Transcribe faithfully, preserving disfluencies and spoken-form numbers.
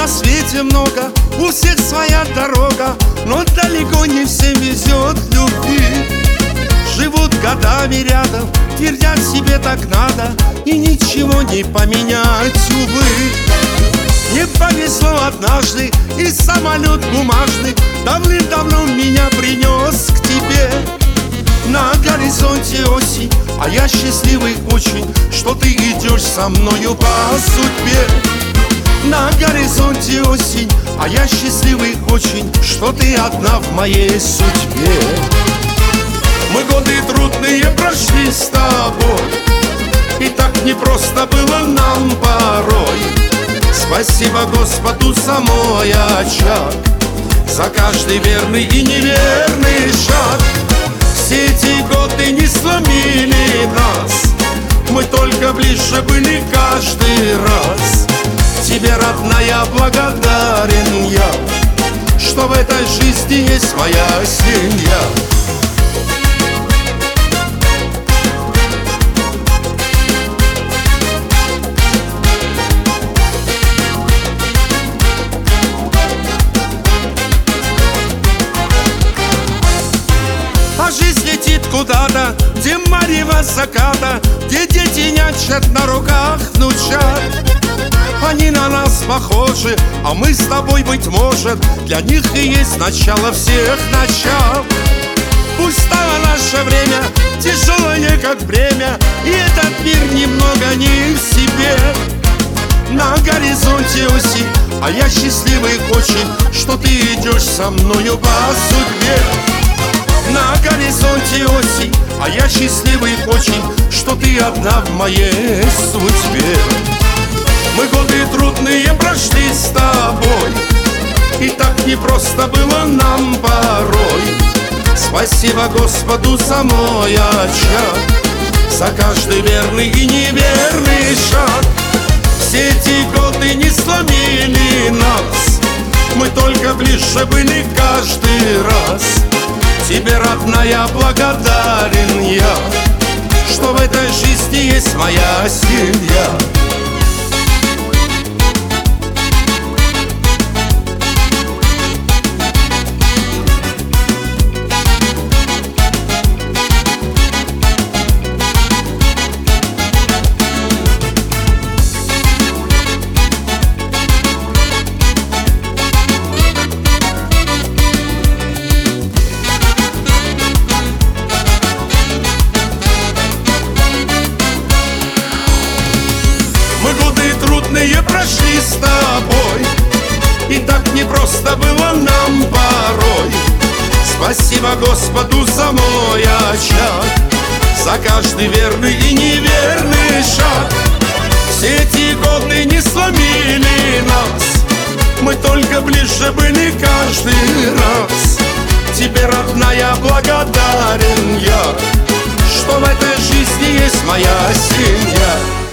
на свете много, у всех своя дорога, но далеко не всем везет в любви. Живут годами рядом, твердят себе так надо, и ничего не поменять, увы. Мне повезло однажды, и самолет бумажный давным-давно меня принес к тебе. На горизонте осень, а я счастливый очень, что ты идешь со мною по судьбе. На горизонте осень, а я счастливый очень, что ты одна в моей судьбе. Мы годы трудные прошли с тобой, и так непросто было нам порой. Спасибо Господу за мой очаг, за каждый верный и неверный шаг. Все эти годы не сломили нас, мы только ближе были каждый раз. Тебе, родная, благодарен я, что в этой жизни есть моя семья. А жизнь летит куда-то, где марево заката, где дети нянчат на руках внучат. Они на нас похожи, а мы с тобой, быть может, для них и есть начало всех начал. Пусть стало наше время тяжелое, как бремя, и этот мир немного не в себе. На горизонте осень, а я счастливый очень, что ты идешь со мною по судьбе. На горизонте осень, а я счастливый очень, что ты одна в моей судьбе. Мы годы трудные прошли с тобой, и так непросто было нам порой. Спасибо Господу за мой очаг, за каждый верный и неверный шаг. Все эти годы не сломили нас, мы только ближе были каждый раз. Тебе, родная, благодарен я, что в этой жизни есть моя семья. Трудные прошли с тобой, и так непросто было нам порой. Спасибо Господу за мой очаг, за каждый верный и неверный шаг. Все эти годы не сломили нас, мы только ближе были каждый раз. Тебе, родная, благодарен я, что в этой жизни есть моя семья.